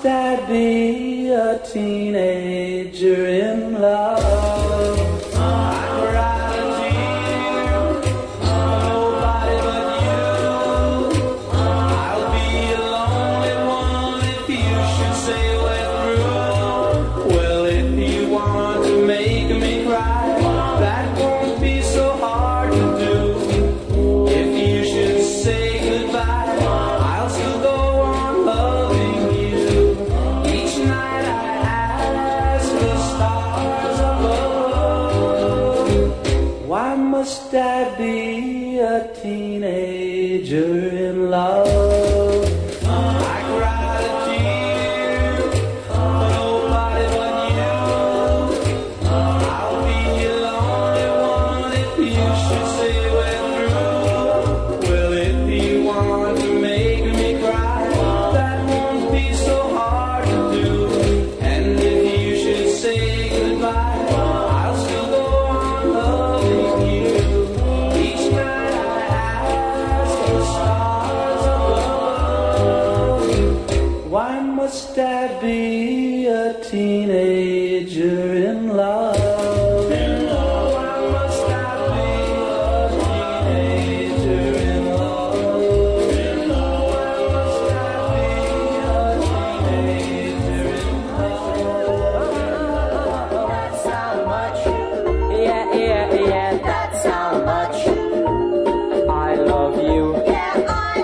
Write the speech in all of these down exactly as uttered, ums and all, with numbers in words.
must I be a teenager in love? I cried a tear for nobody but you. I'll be a lonely one if you should say we're through. Well, if you want to make me cry, that won't be so hard to do. If you should say goodbye, I'll still go on loving you. Each night I ask the stars above, why must I be a teenager in love? I cried a tear for nobody but you. I'll be a lonely one if you should say we're through. Well, if you want to make me cry, that won't be so hard to do. And if you should say goodbye, I'll still go on loving you. Each night I ask the stars above, why must I be a teenager in love? Why must I be a teenager in love? Why must I be a teenager in love? That's how much. Yeah, yeah, yeah, that's how much. I love you. Yeah, I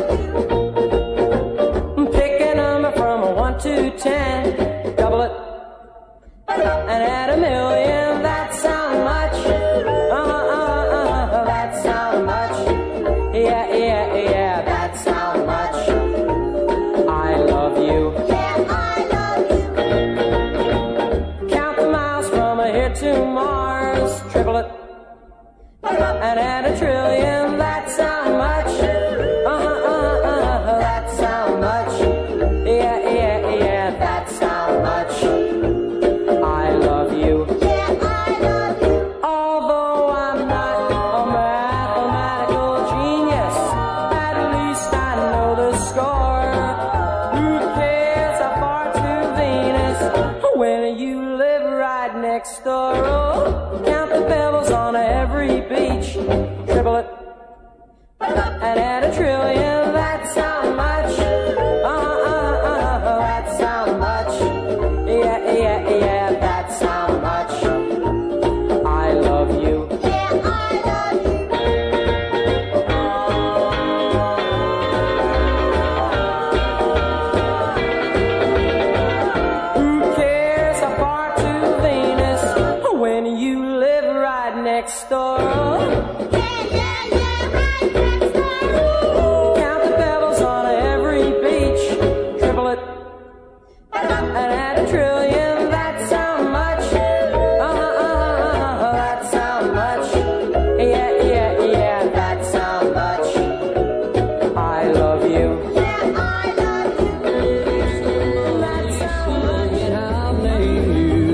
love you. Pick a number from a one to ten. Double it and add a million. That's how much. Uh, uh, uh, uh, that's how much. Yeah, yeah, yeah, that's how much. I love you. Yeah, I love you. Count the miles from here to Mars. Triple it and add a trillion. That's how much. Uh, uh, uh, uh, that's how much. Yeah, yeah, yeah, that's how much. I love you. Yeah, I love you. Although I'm not a mathematical genius, at least I know the score. Who cares how far to Venus when you live right next door? Oh, count the pebbles on every beach. Triple it and add a trillion. That's how much. Uh, uh, uh, that's how much. Yeah, yeah, yeah, that's how much. I love you. Yeah, I love you. Who cares how far to Venus when you live right next door? Yeah, yeah, yeah, right next door. Count the pebbles on every beach. Triple it and add a trillion. That's how much. Uh, uh, uh, that's how much. Yeah, yeah, yeah, that's how much. I love you. Yeah, I love you. That's how much. I'll name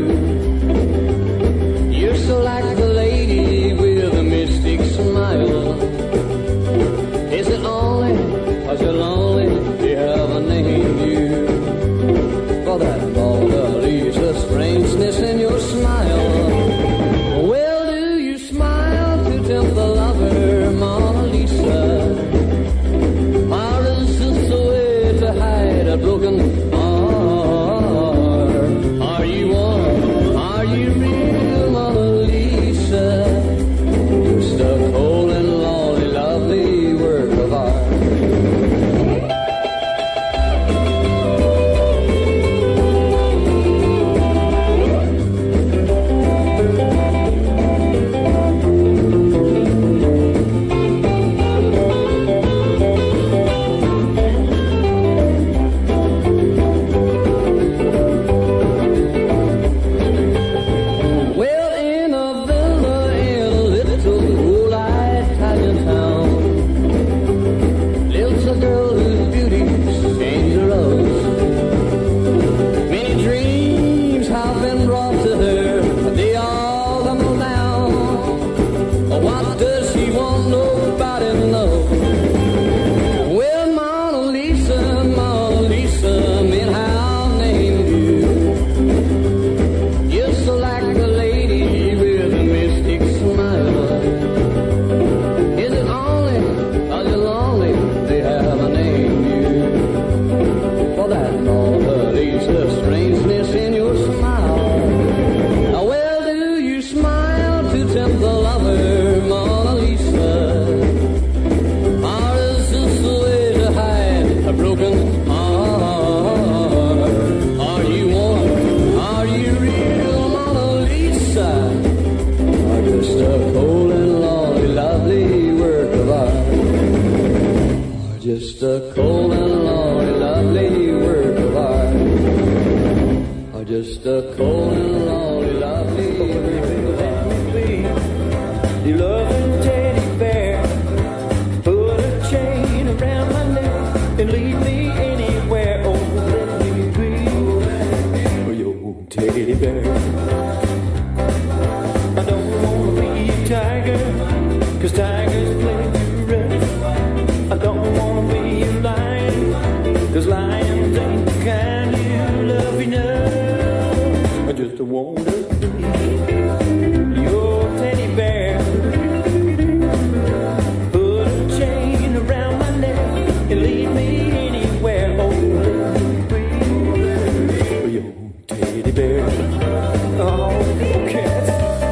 you. You're so like the lady with a mystic smile. Is it only cause you're lonely you haven't named you? For that Mona Lisa strangeness in your smile. Well, do you smile to tempt the lover, Mona Lisa? Or is this a way to hide a broken heart? Are you one? Are you real, Mona Lisa? Just a cold and lonely, lovely work of art. a cold and lonely lovely You loving teddy bear, put a chain around my neck and lead me anywhere. Oh, let me be your teddy bear. I don't wanna be a tiger, 'cause tigers play too rough. I don't wanna be a lion, 'cause lions ain't the kind you love enough. I just wanna be your teddy bear. Put a chain around my neck and lead me anywhere. Oh, let me be your teddy bear. Oh, cat.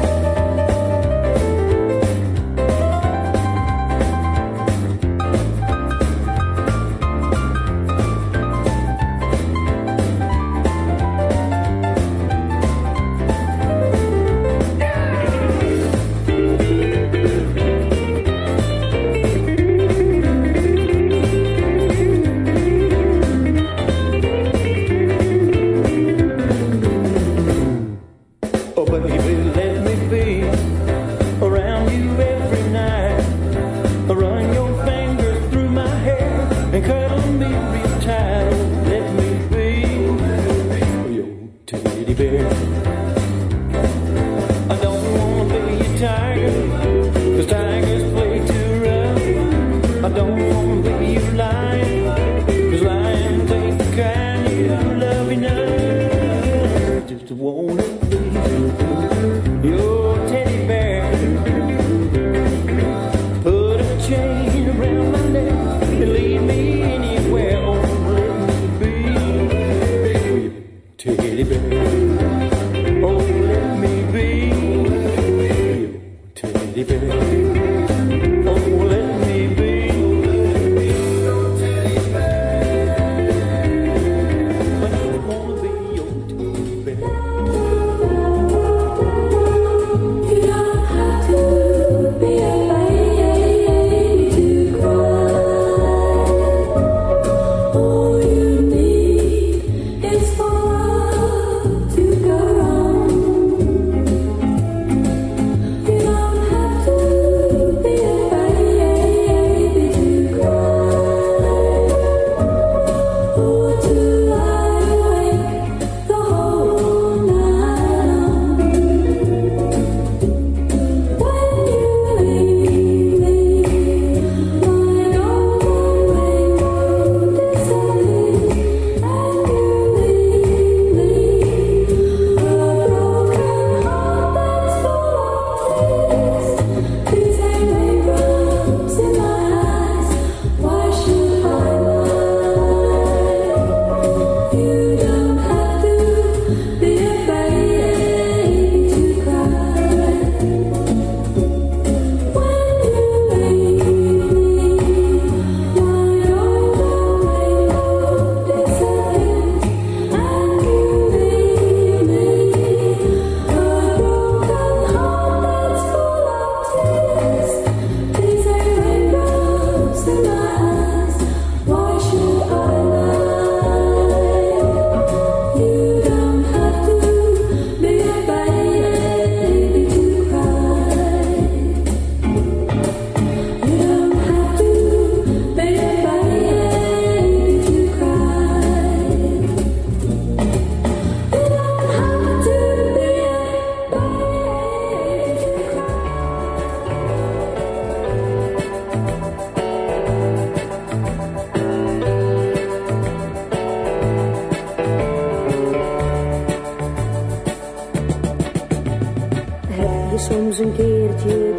soms een keertje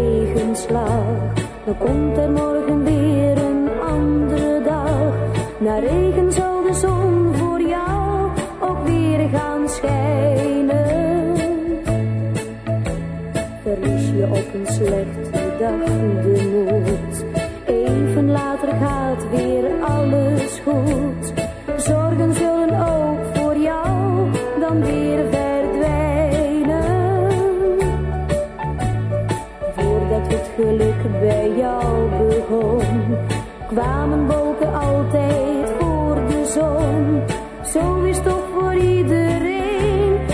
tegenslag, dan komt er morgen weer een andere dag. Na regen zal de zon voor jou ook weer gaan schijnen. Verlies je op een slechte dag de moed, even later gaat weer alles goed. Zorgen zullen ook voor jou dan weer verdwijnen. Voordat het geluk bij jou begon, kwamen wolken altijd voor de zon. Zo is toch voor iedereen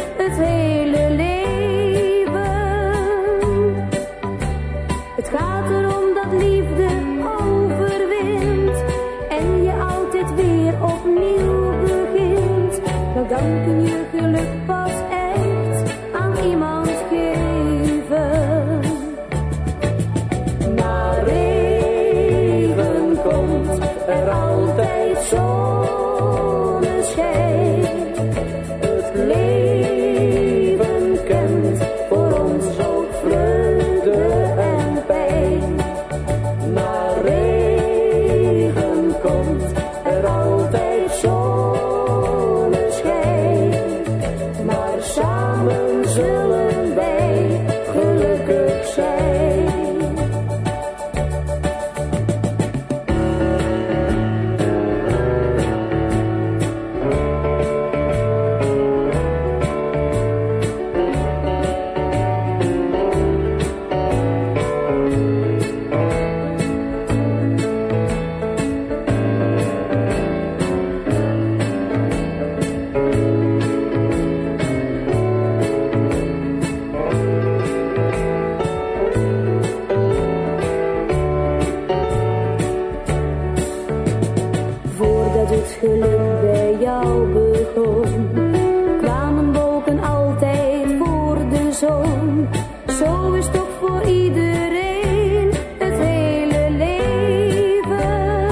geluk bij jou begon, kwamen wolken altijd voor de zon. Zo is toch voor iedereen het hele leven.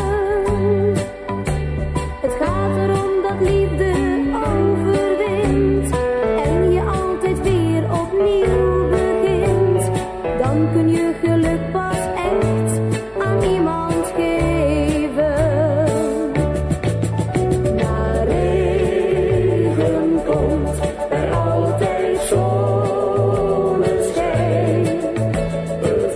Het gaat erom dat liefde overwint en je altijd weer opnieuw begint. Dan kun je geluk pas echt aan iemand geven. Na regen komt er altijd zonneschijn. Het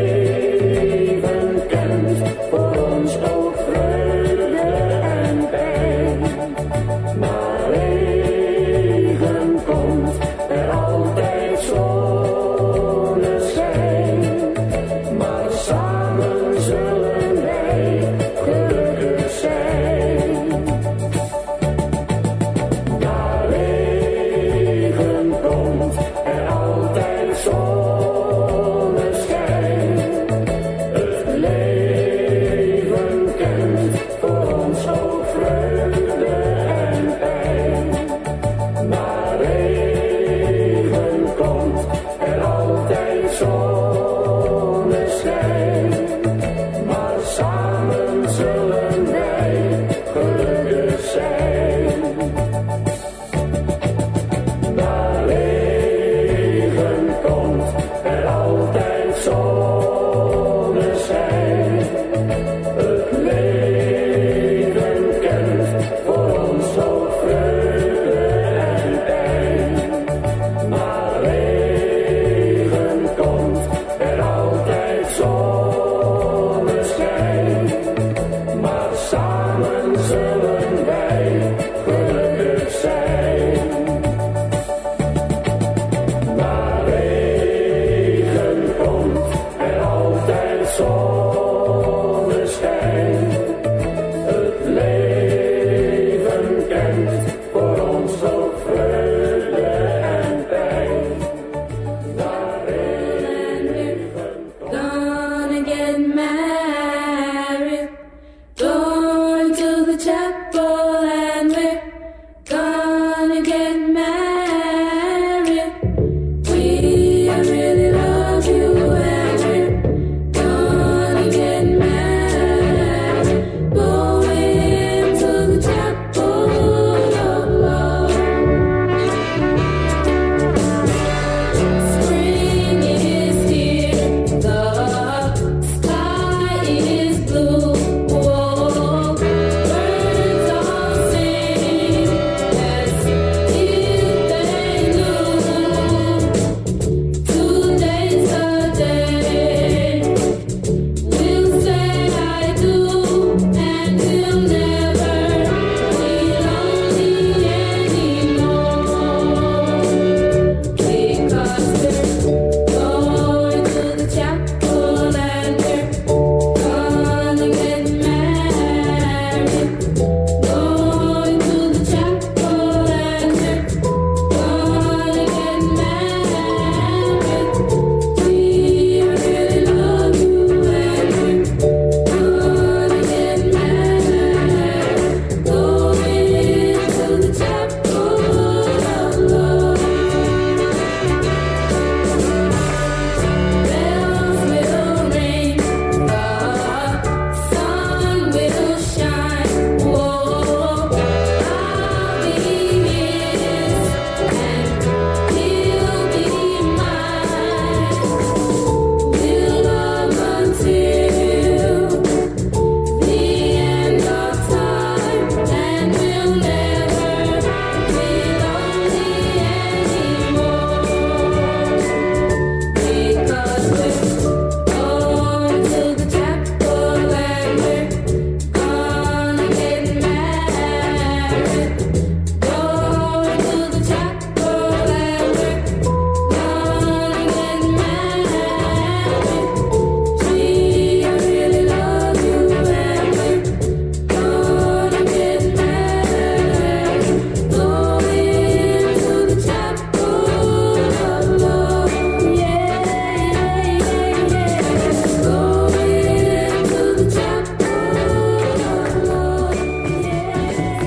leven kent voor ons ook vreugde en pijn. Na regen komt er altijd zonneschijn. Maar samen zullen wij gelukkig zijn. Na regen komt er altijd zonneschijn. Het leven kent voor ons ook vreugde en pijn. Na regen komt er altijd zonneschijn. Maar samen zullen wij gelukkig zijn. Na regen komt er altijd zonneschijn. Het leven kent voor ons ook vreugde en pijn. Na regen komt er altijd zonneschijn. Maar samen zullen wij gelukkig zijn. Na regen komt er altijd zonneschijn. Het leven kent voor ons ook vreugde en pijn. Na regen komt Gonna get married, going to the chapel, and we're gonna get married. We really love you, and we're gonna get married, going to the chapel of love. Spring is here, the sky is blue. Whoa, birds all sing as if they knew. Today's the day we'll say I do, and we'll never be lonely anymore. Because we're going to the chapel, and we're gonna get married. Going to the chapel, and we're gonna get married. We really love you, and we're gonna get married. Going to the chapel of love. Bells will ring, the sun will shine. Whoa, I'll be his, and he'll be mine. We'll love until the end of time, and we'll never be lonely anymore. Because we're going to the chapel, and we're gonna get married. Going to the chapel, and we're gonna get married. We really love you, and we're gonna get married. Going to the chapel of love. Yeah, yeah, yeah, yeah. Going to the chapel of love. Yeah.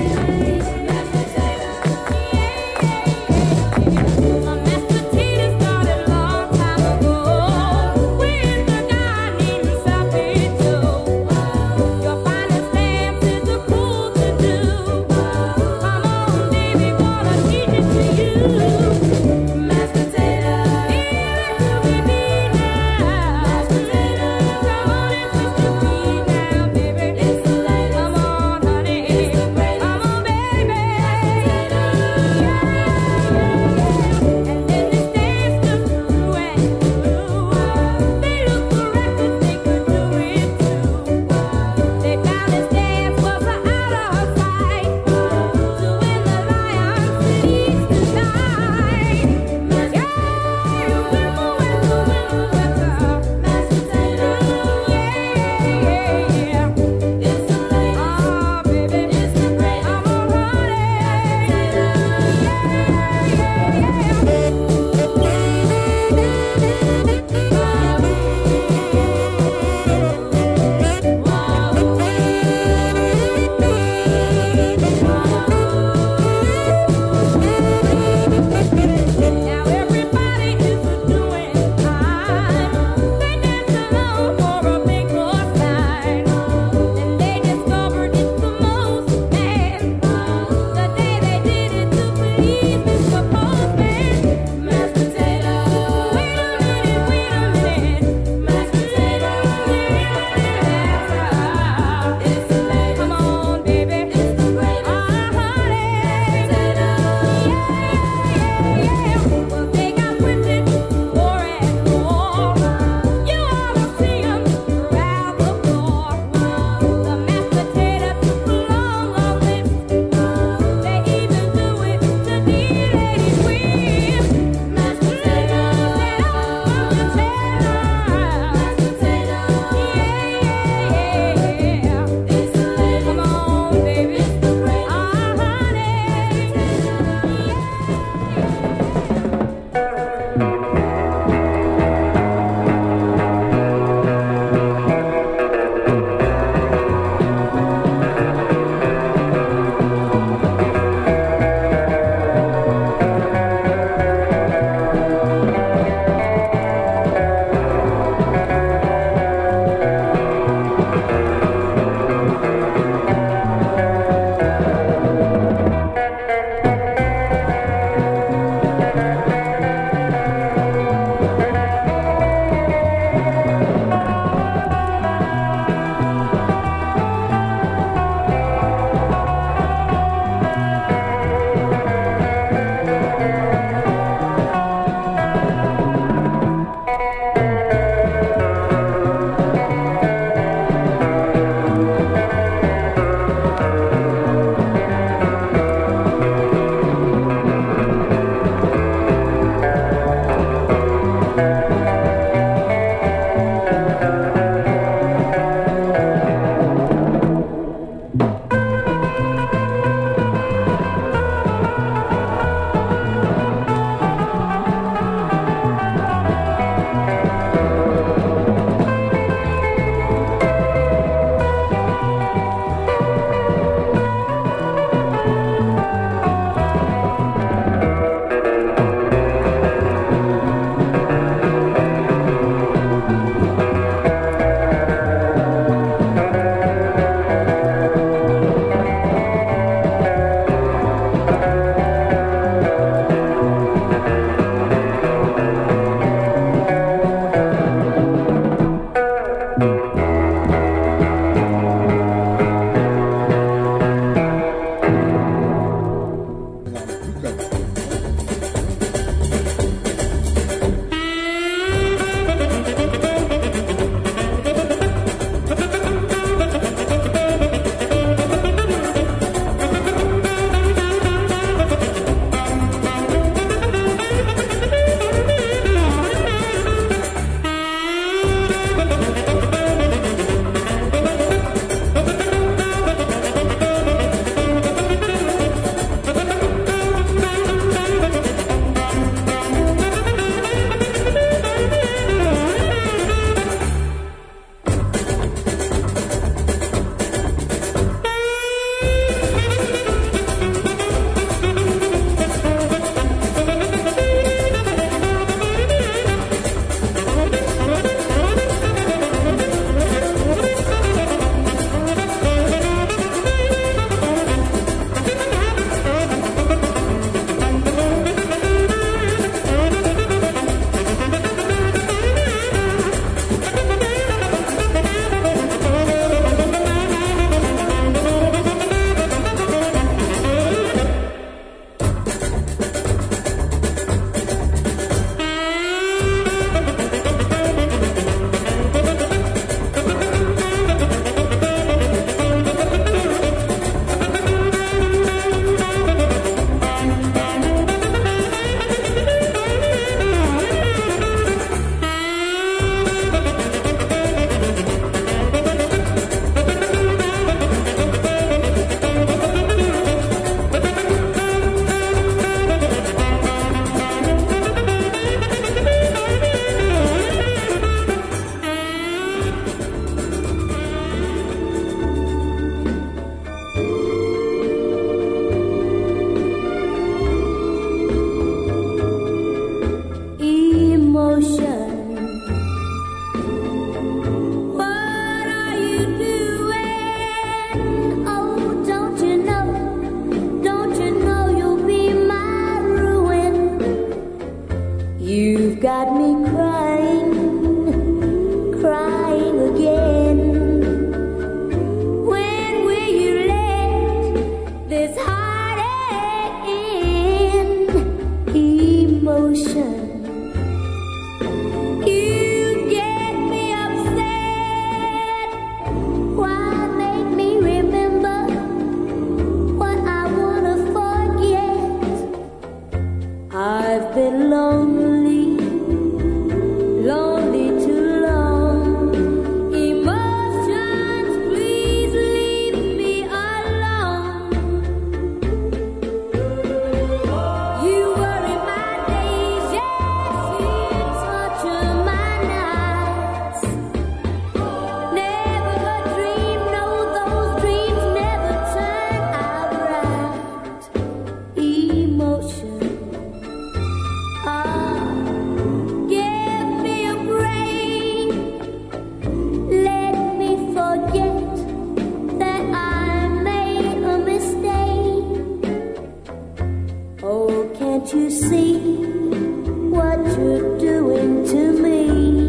can't you see what you're doing to me?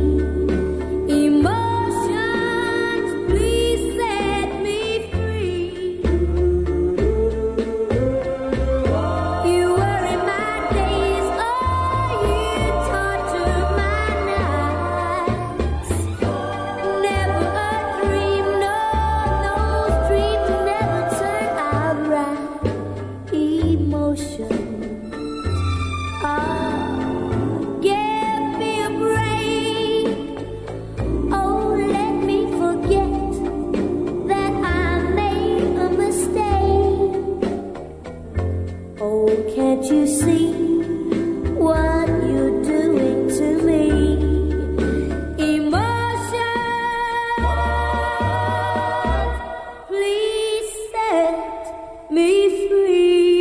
Emotions, please set me free. You worry my days, oh, you torture my nights. Never a dream, no, those dreams never turn out right. Emotion, ah, give me a break. Oh, let me forget that I made a mistake. Oh, can't you see what you're doing to me? Emotions, please set me free.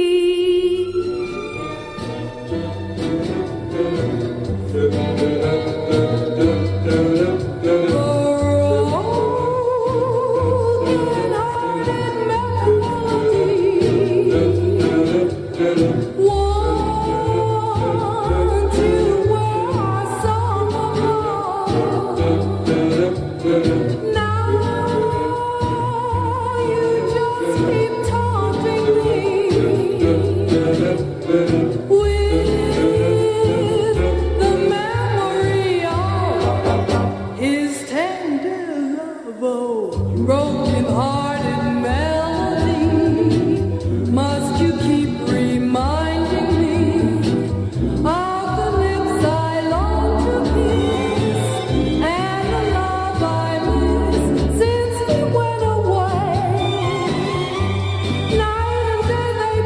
Broken-hearted melody, must you keep reminding me of the lips I long to kiss and the love I miss since you went away? Night and day they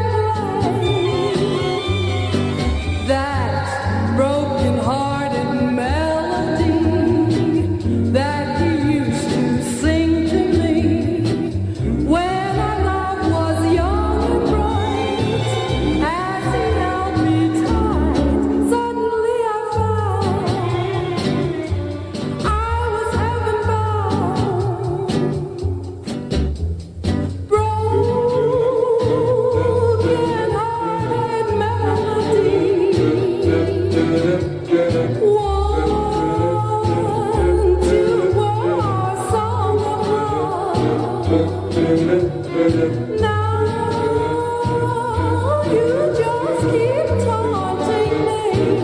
play that broken-hearted melody that you used to sing to me when our love was young and bright. As he held me tight, suddenly I found I was heaven-bound. Broken-hearted melody, one, two, our song of love. Now you just keep taunting me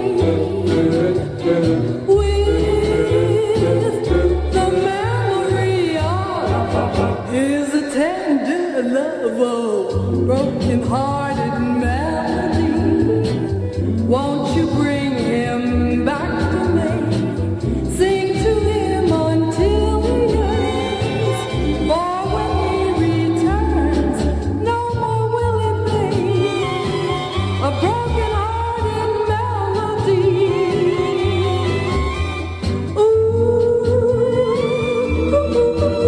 with the memory of his tender love. Oh, broken-hearted melody, won't you bring him back to me? Sing to him until he yearns, for when he returns, no more will it be a broken-hearted melody. Ooh, ooh,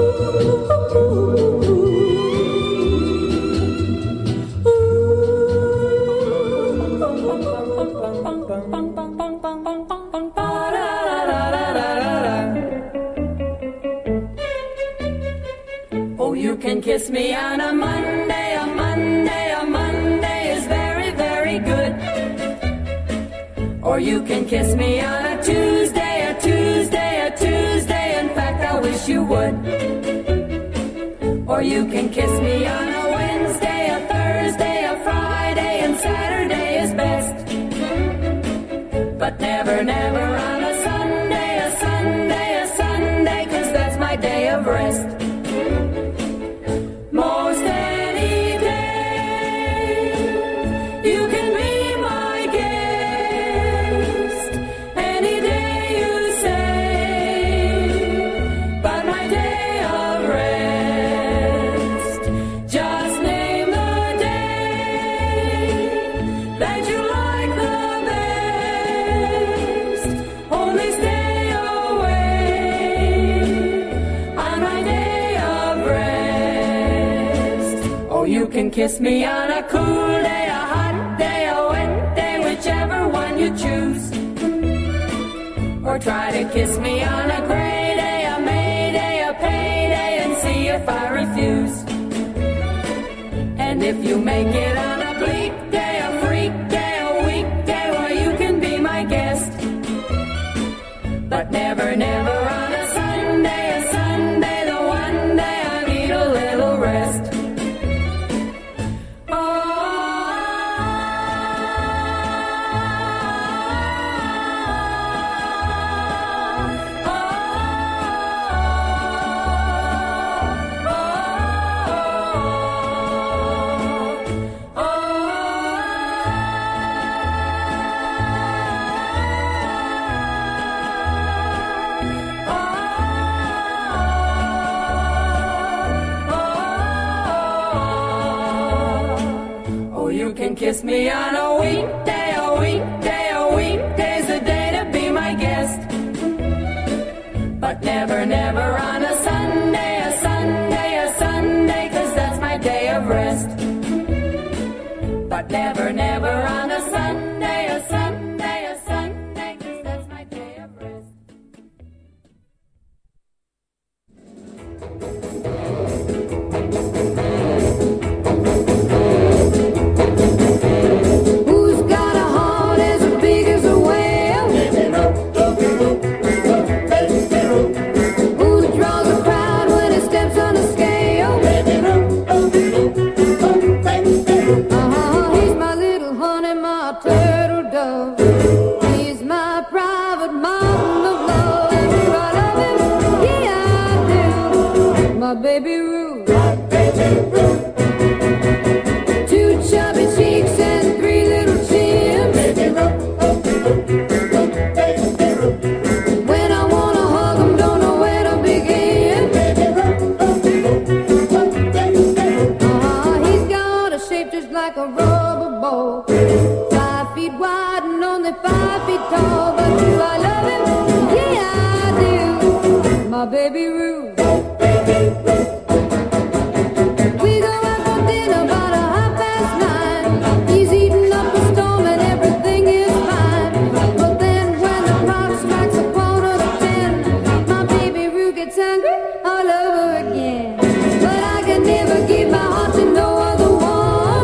oh, you can kiss me on a Monday, a Monday, a Monday is very, very good. Or you can kiss me on a Tuesday, a Tuesday, a Tuesday, in fact I wish you would. Or you can kiss me on a Wednesday, a Thursday, a Friday, and Saturday is best. But never, never on a Sunday, a Sunday, a Sunday, 'cause that's my day of rest. Most any day, you can be my guest. Any day you say, but my day of rest. Just name the day that you like the best. Only stay away on my day of rest. Oh, you can kiss me on a cool day, a hot day, a wet day, whichever one you choose. Or try to kiss me on a gray day, a May day, a payday, and see if I refuse. And if you make it on a bleak day, a freak day, a week You can kiss me on a weekday, a weekday, a weekday's a day to be my guest. But never, never on a Sunday, a Sunday, a Sunday, 'cause that's my day of rest. But never, never on a Sunday, a Sunday, a Sunday, 'cause that's my day of rest. Who's got a heart as big as a whale? Who draws a crowd when he steps on a scale? Uh-huh, he's my little honey, my turtle dove. He's my private mountain of love. And do I love him? Yeah, I do. My baby Ruth. Two chubby cheeks and three little chins. When I wanna hug him, don't know where to begin. Uh-huh, he's got a shape just like a rubber ball. Five feet wide and only five feet tall. But do I love him? Yeah, I do. My baby Ruth. We go out for dinner about a half past nine. He's eating up a storm and everything is fine. But then when the clock strikes a quarter to ten, my baby Ruth gets angry all over again. But I can never give my heart to no other one.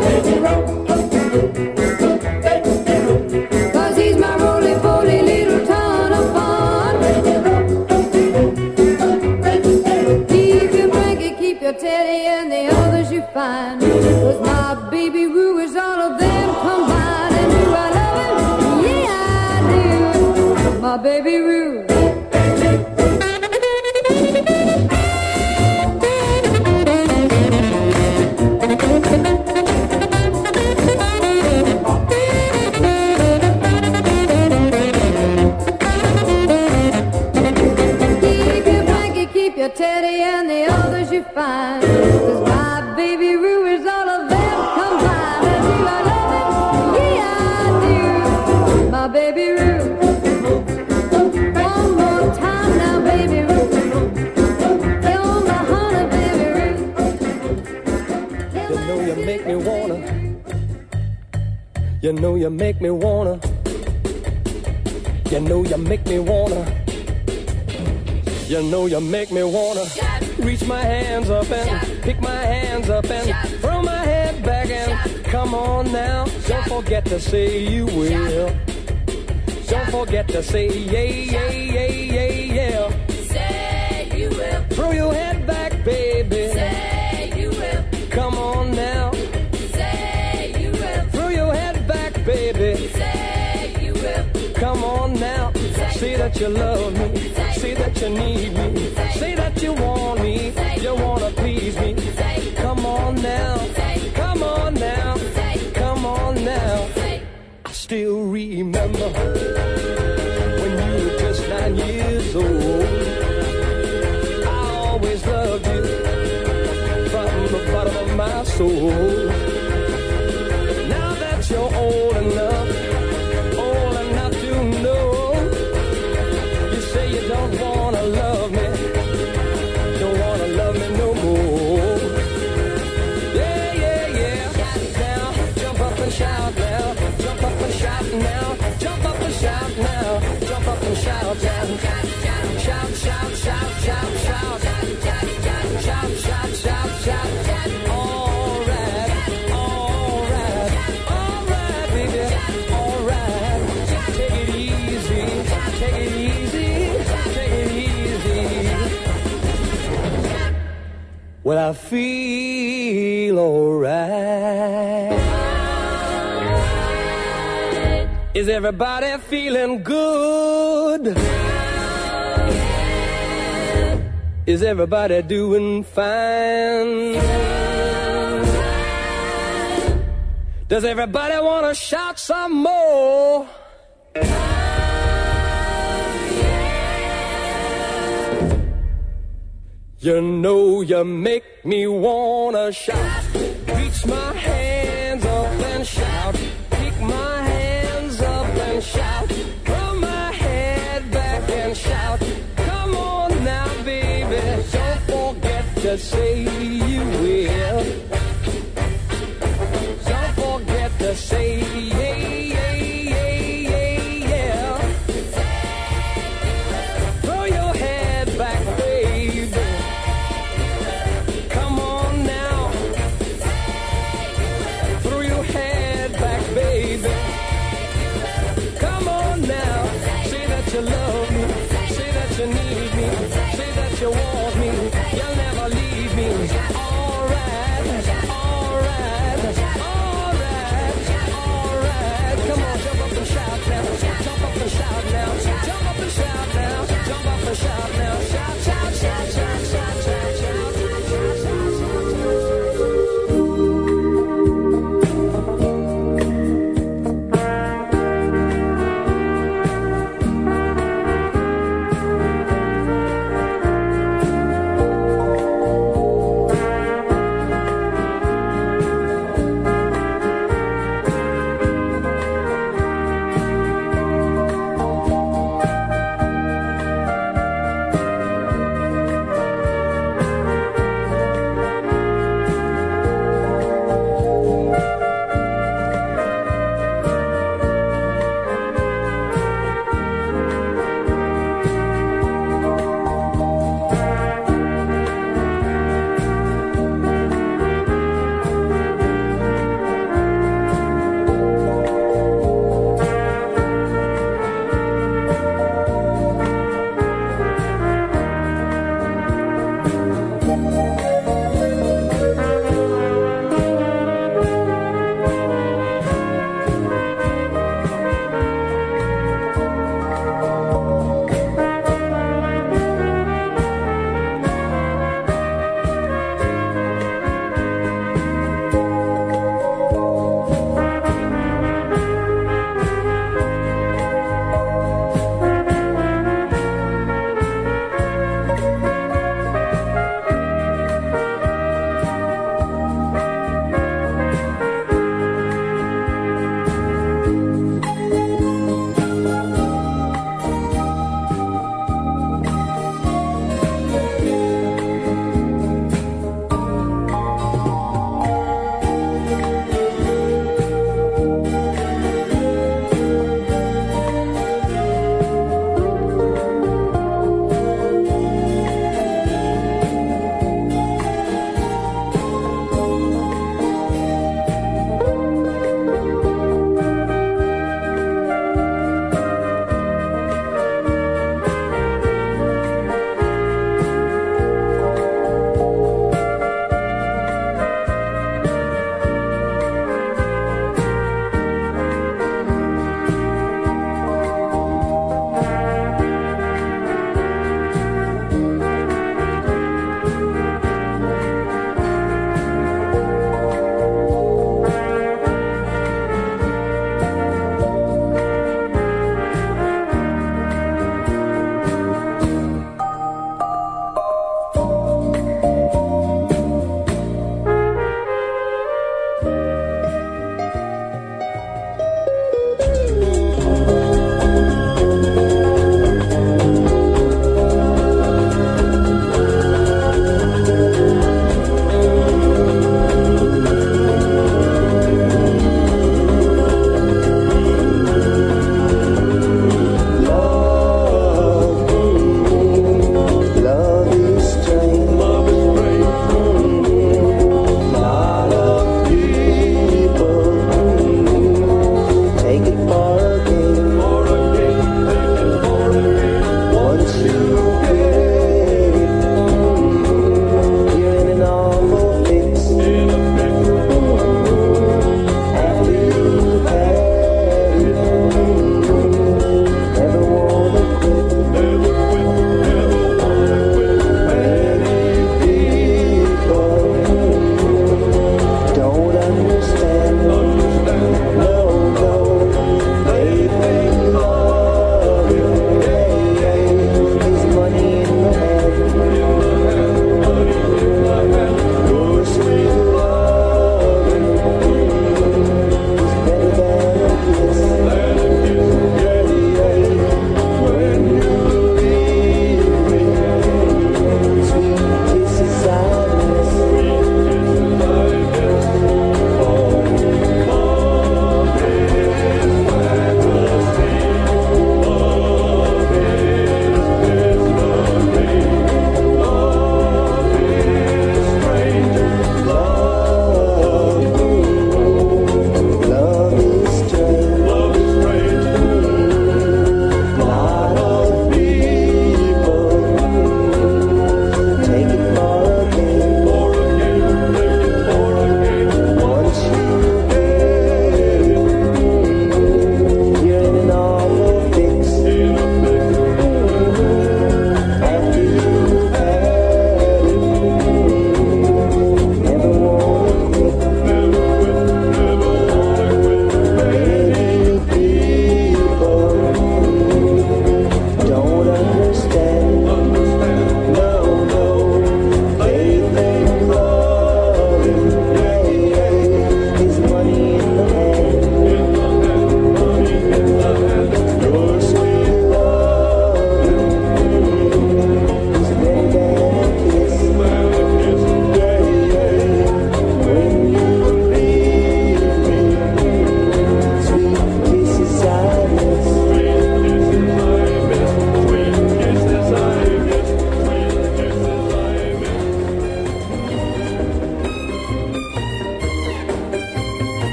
'Cause he's my roly-poly little ton of fun. Keep your Frankie, keep your Teddy, and the others you find. 'Cause my baby Ruth is all of them combined. And do I love him? Yeah, I do. My baby Ruth. Keep your Frankie, keep your Teddy, and the others you find. 'Cause my baby Ruth is all of them combined. And do I love him? Yeah, I do. My baby Ruth. One more time now, baby Ruth. You're my honey, baby Ruth. You know you make me wanna. You know you make me wanna. You know you make me wanna. You know you make me wanna reach my hands up and pick my hands up and throw my head back and come on now. Don't forget to say you will. Don't forget to say yeah, yeah, yeah, yeah, yeah. Say you will, Throw your head back, baby. say you will, Come on now. say you will, Throw your head back, baby. say you will, Come on now. Say that you love me. Say that you need me. Say that you want me. You wanna please me. Come on now. Come on now. Come on now. I still remember when you were just nine years old. I always loved you from the bottom of my soul. Now that you're old enough, old enough to know, you say you don't wanna love me, don't wanna love me no more. Yeah, yeah, yeah. Now, jump up and shout now, jump up and shout now, jump up and shout now, jump up and shout now. Shout, shout, shout, shout, shout, shout, shout, shout, shout. All right, all right, all right, baby, all right. Take it easy, take it easy, take it easy. Well, I feel alright. Is everybody feeling good? Is everybody doing fine? Does everybody want to shout some more? You know you make me wanna shout. Reach my hands up and shout. to say you will. Don't forget to say yeah, yeah, yeah, yeah, yeah. Throw your head back, baby. Come on now. Throw your head back, baby. Come on now. Say that you love me. Say that you need me. Say that you want me. You'll never leave me. All right, all right, all right, all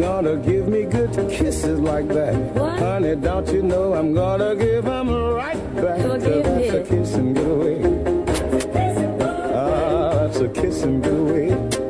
gonna give me good kisses like that? What? Honey, don't you know I'm gonna give them right back? Forgive that's me. a kiss and get away. Ah, that's a kiss and get away.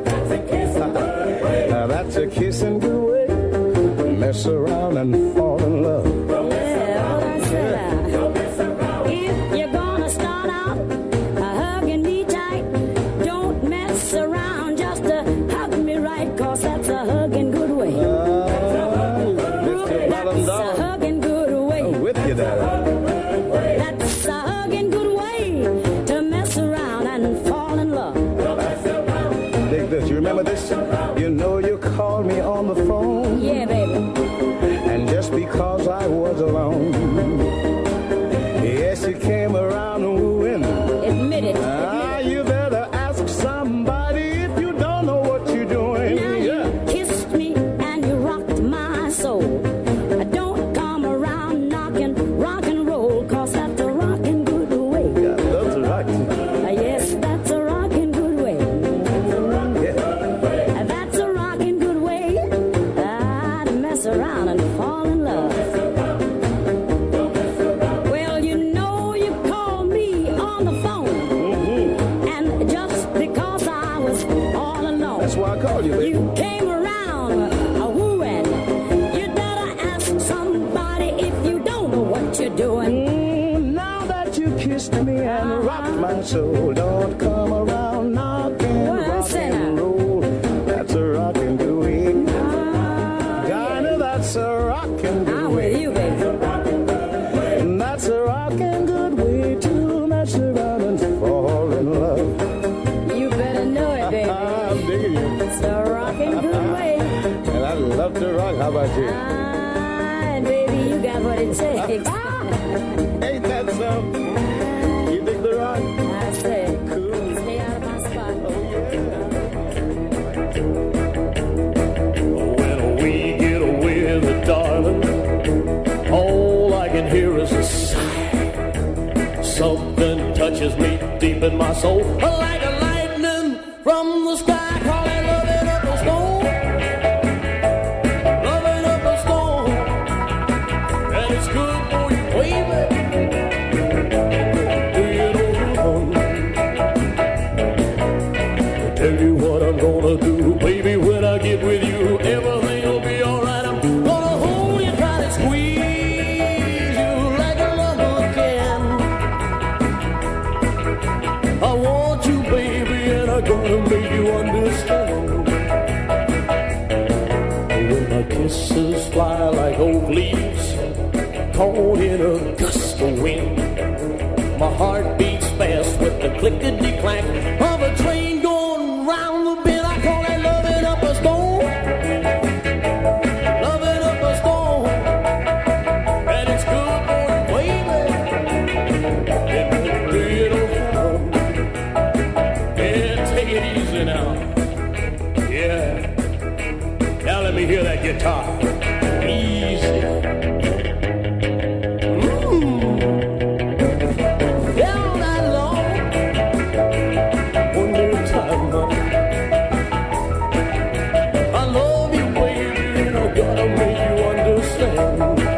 Now that's a kiss and get away. Mess around and fall in love. Yeah, oh, that's it. If you're gonna start out uh, hugging me tight, don't mess around just to hug me right, 'cause that's a hugging good way. Ah, lift your bottom That's a down. hugging good way. I'm with you, darling. That's a hugging good way to mess around and fall in love. Take this. You remember this? You know you called me on the phone. Yeah, baby. And just because I was alone, yes, you came around wooing. Admit it. Ah, you better ask somebody if you don't know what you're doing. Now you kissed me and you rocked my soul. Don't come around knocking rock and roll, 'cause that's a rockin' good way. Yeah, that's right. Uh, Yes, that's a rockin' good way. Yeah. Uh, That's a rockin' good way ah, to mess around and fall in love. Well, you know you called me on the phone, and just because I was all alone, That's why I called you, baby. you came around a wooing. You better ask somebody if you don't know what you're doing. Mm, now that you kissed me and rocked my soul, don't come around knocking Well, rock say and now. roll. That's a rockin' good way. Dinah, that's a rockin' good I'm way. with you, baby. And that's a rockin' good way to mess around and fall in love. You better know it, baby. I'm digging you. It's a rockin' good way. And I love to rock. How about you? Ah, and baby, you got what it takes. Ain't that something? You dig the rock? I say, Cool. stay out of my spot. When we get away, the darling, all I can hear is a sigh. Something touches me deep in my soul, like a lightning from the sky. Call it loving up a stone, loving up a stone, and it's good for you, baby. Do you know? I'll tell you what I'm gonna do, baby, when I get with you. Everything'll be alright. I'm gonna hold you tight and squeeze you like a lover can. I want you, baby, and I'm gonna make you understand. When my kisses fly like oak leaves caught in a gust of wind, my heart beats fast with the clickety-clack of a train going round the bend. I call that loving up a stone, loving up a stone, and it's good for you, baby. It won't do you no harm. Yeah, take it easy now. Yeah. Now let me hear that guitar. Easy. Down that long. One more time, honey. I love you, baby, and I gotta make you understand.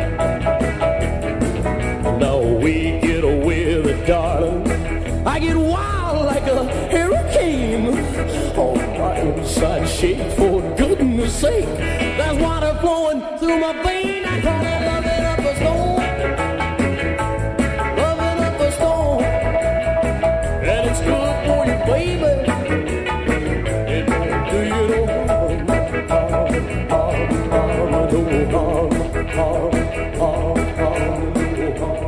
Now we get away, the darling. I get wild like a hurricane. Oh, my inside shake, for goodness sake. There's water flowing through my vein. I call it loving up a stone, loving up a stone, and it's good for you, baby. It won't do you no harm, harm, harm, harm, no harm, harm, harm, harm, no harm.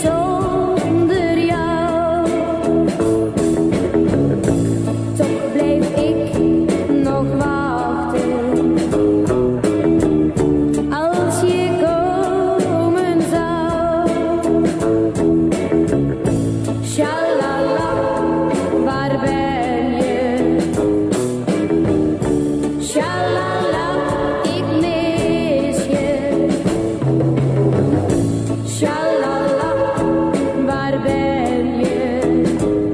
zonder jou. Toch bleef ik nog wachten. Als je komen zou. Shalala, waar ben je? Shalala, ik mis je. Shalala, waar ben je?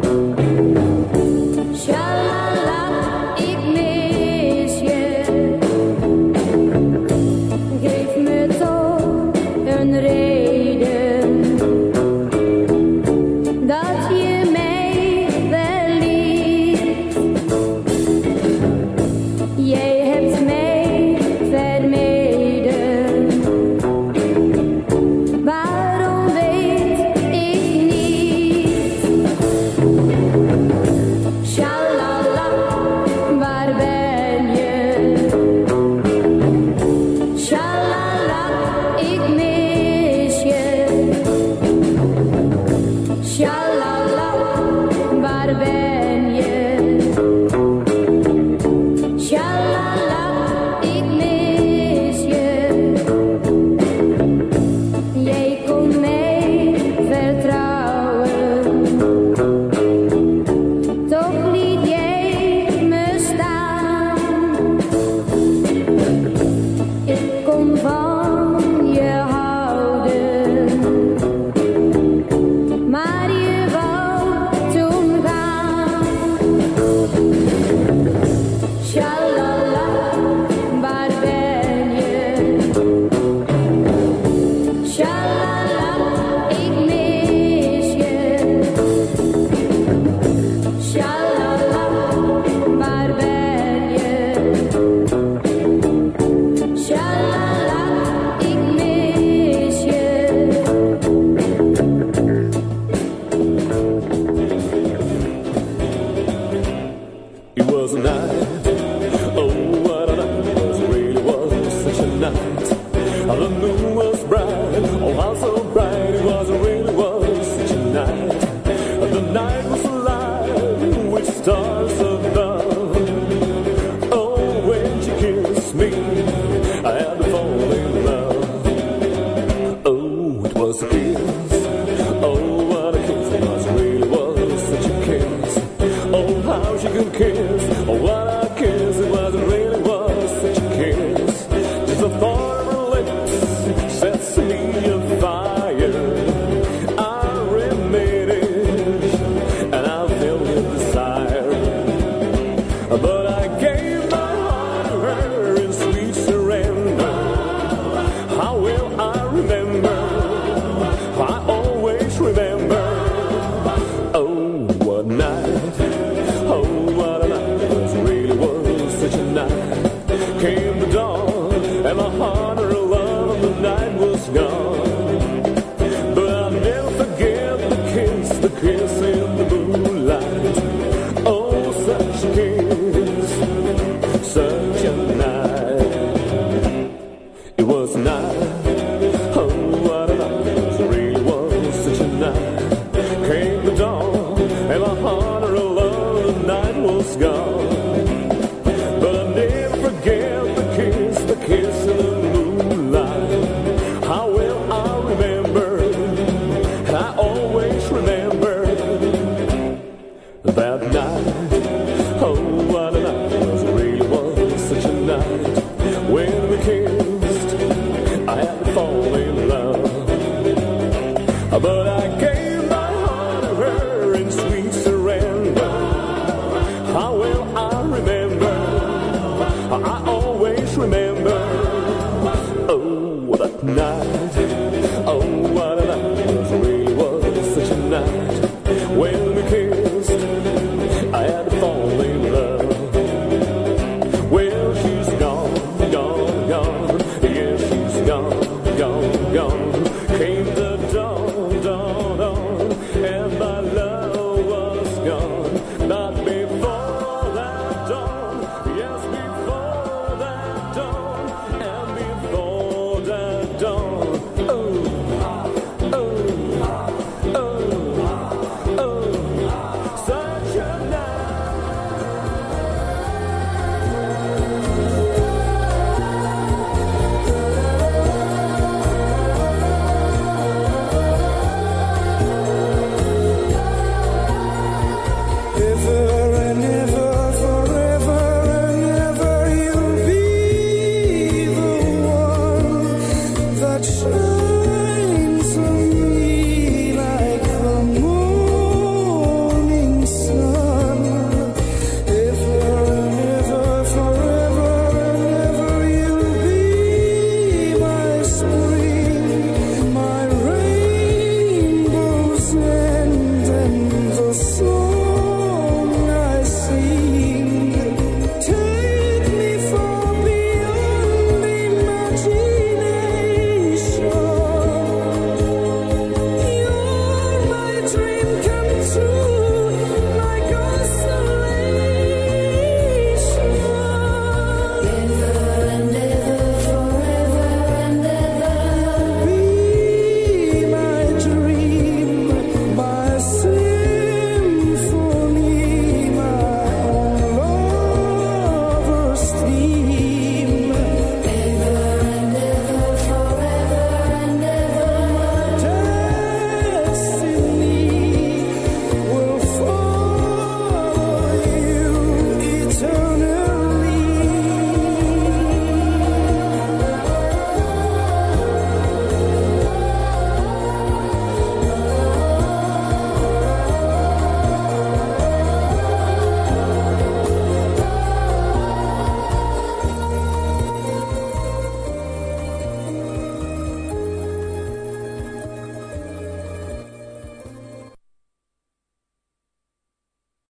Shalala, ik mis je. Geef me toch een reden dat je mij verliet. Jij hebt mij vermeden. Waarom weet ik niet? Shalala, waar ben je? Shalala, ik mis je. Shalala, waar ben je? Shalala, ik mis je. Jij kon mij vertrouwen, toch liet jij me staan. Ik kon van je houden, maar je wou toen gaan. Shalala, waar ben je? Shalala, ik mis je. Shalala, waar ben je? Shalala, ik mis je. It was a night, oh what a night, it was, really was such a night. The moon was bright, oh how so bright, it was, really was such a night. The night was alive with stars above. Oh when she kissed me, I had to fall in love. Oh it was a kiss, oh what a kiss, it was, really was such a kiss. Oh how she could kiss, oh what a kiss, it was, it really was such a kiss. Just the thought of her lips sets me afire. I remade it, and I filled with desire. But I gave my heart to her in sweet surrender. How will I remember? I always remember. Oh, what a night. Oh, what a night. It was, really was such a night. Came the dawn, and my heart, her love, and the night was gone. But I'll never forget the kiss, the kiss in the moonlight. Oh, such a kiss, such a night. It was a night, oh what a night, it was, really was such a night. Came the dawn, and my heart, her love, the night was gone. But I'll never forget the kiss, the kiss in the moonlight. How will I remember? I always remember that night. Oh, what a night, it was, really was such a night. When we kissed, I had to fall in love. But I